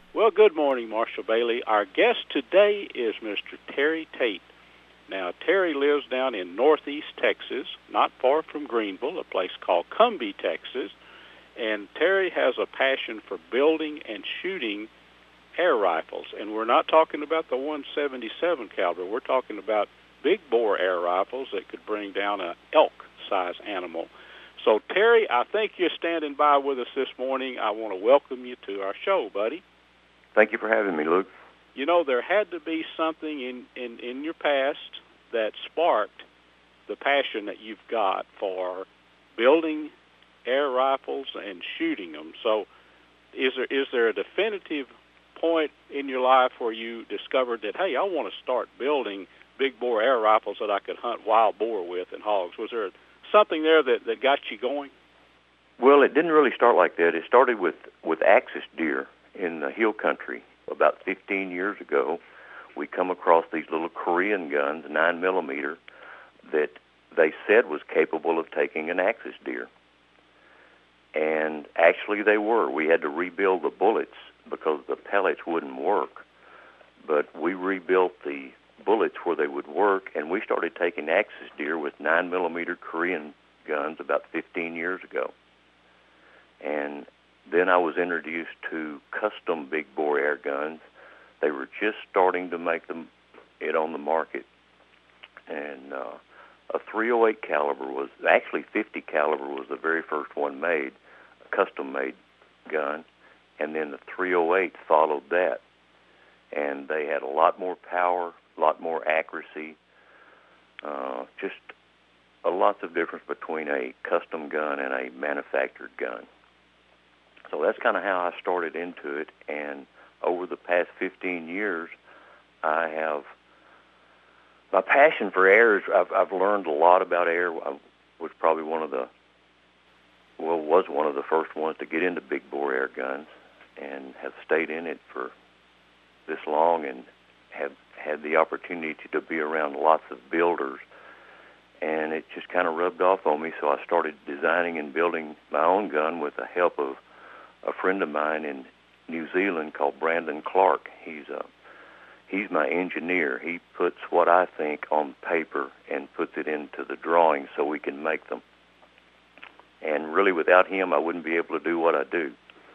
Well, good morning, Marshall Bailey. Our guest today is Mr. Terry Tate. Now, Terry lives down in northeast Texas, not far from Greenville, a place called Cumbie, Texas. And Terry has a passion for building and shooting air rifles. And we're not talking about the 177 caliber. We're talking about big bore air rifles that could bring down an elk-size animal. So, Terry, I think you're standing by with us this morning. I want to welcome you to our show, buddy. Thank you for having me, Luke. You know, there had to be something in your past that sparked the passion that you've got for building air rifles and shooting them. So is there a definitive point in your life where you discovered that, hey, I want to start building big bore air rifles that I could hunt wild boar with and hogs? Was there something there that got you going? Well, it didn't really start like that. It started with axis deer in the hill country. About 15 years ago, we come across these little Korean guns, 9mm, that they said was capable of taking an axis deer. And actually they were. We had to rebuild the bullets because the pellets wouldn't work. But we rebuilt the bullets where they would work, and we started taking axis deer with 9mm Korean guns about 15 years ago. And then I was introduced to custom big bore air guns. They were just starting to make it on the market. And a 308 caliber was, actually 50 caliber was the very first one made, a custom made gun. And then the 308 followed that. And they had a lot more power, a lot more accuracy, just a lots of difference between a custom gun and a manufactured gun. So that's kind of how I started into it, and over the past 15 years, I have my passion for air. I've learned a lot about air. I was probably one of the first ones to get into big bore air guns, and have stayed in it for this long, and have had the opportunity to be around lots of builders, and it just kind of rubbed off on me. So I started designing and building my own gun with the help of a friend of mine in New Zealand called Brandon Clark. He's my engineer. He puts what I think on paper and puts it into the drawings so we can make them. And really, without him, I wouldn't be able to do what I do.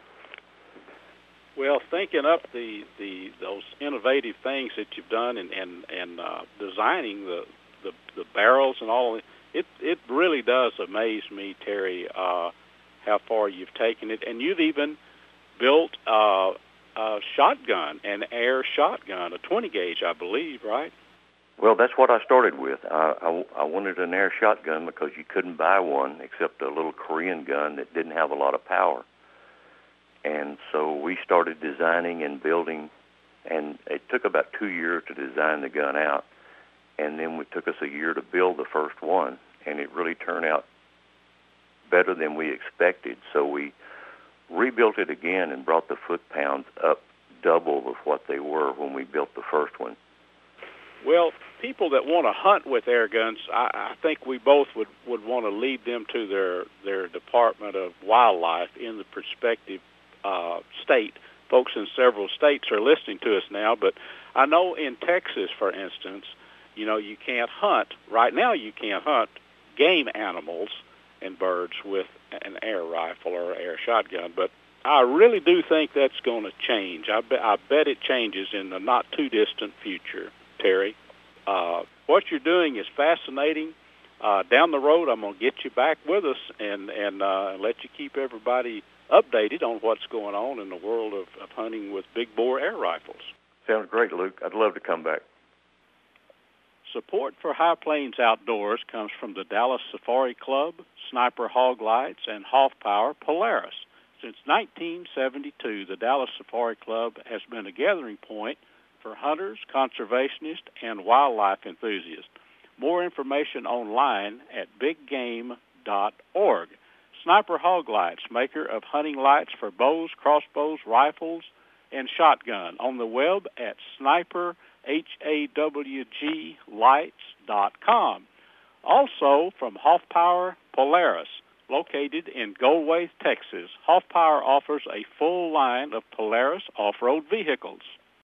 Well, thinking up those innovative things that you've done and designing the barrels and all, it really does amaze me, Terry, how far you've taken it. And you've even built a shotgun, an air shotgun, a 20 gauge, I believe, right? Well, that's what I started with. I wanted an air shotgun because you couldn't buy one except a little Korean gun that didn't have a lot of power. And so we started designing and building, and it took about 2 years to design the gun out, and then it took us a year to build the first one, and it really turned out better than we expected. So we rebuilt it again and brought the foot-pounds up double of what they were when we built the first one. Well, people that want to hunt with air guns, I think we both would want to lead them to their Department of Wildlife in the prospective state. Folks in several states are listening to us now, but I know in Texas, for instance, you can't hunt. Right now you can't hunt game animals and birds with an air rifle or air shotgun, but I really do think that's going to change. I bet it changes in the not-too-distant future, Terry. What you're doing is fascinating. Down the road, I'm going to get you back with us and let you keep everybody updated on what's going on in the world of hunting with big bore air rifles. Sounds great, Luke. I'd love to come back. Support for High Plains Outdoors comes from the Dallas Safari Club, Sniper Hog Lights, and Hoffpauir Polaris. Since 1972, the Dallas Safari Club has been a gathering point for hunters, conservationists, and wildlife enthusiasts. More information online at biggame.org. Sniper Hog Lights, maker of hunting lights for bows, crossbows, rifles, and shotgun. On the web at sniperhawglights.com. Also from Hoffpauir Polaris, Located in Goldways, Texas, Hoffpauir offers a full line of Polaris off-road vehicles.